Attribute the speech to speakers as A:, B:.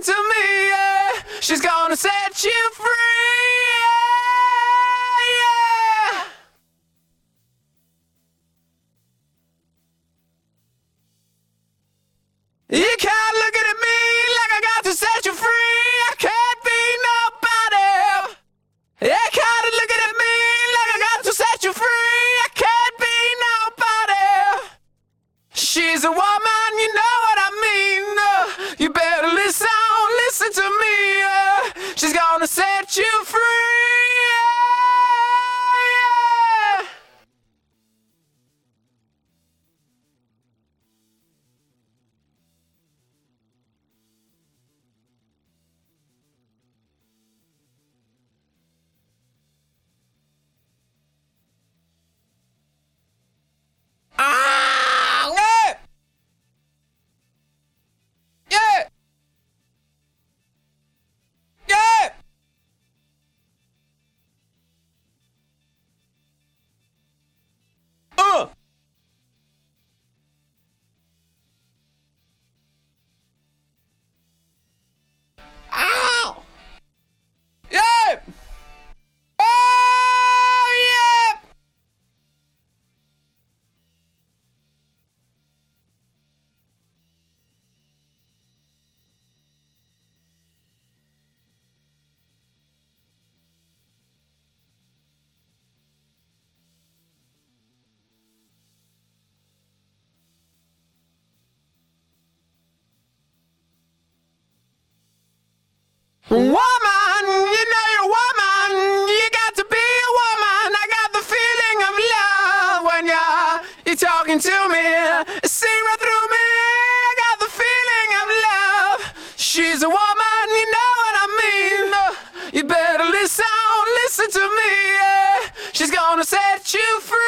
A: listen to me, yeah. She's gonna set you free, yeah, yeah. You can't look at me like I got to set you free. I can't be nobody. You can't look at me like I got to set you free. I can't be nobody. She's a woman, you know what I mean. You better listen to me. She's gonna set you free. Yeah. Yeah. Yeah. Yeah. Uh. Ow. Yeah. Oh, yeah. Woman, you know you're a woman. You got to be a woman. I got the feeling of love when you're talking to me. See right through me. I got the feeling of love. She's a woman, you know what I mean. You better listen to me. Yeah. She's gonna set you free.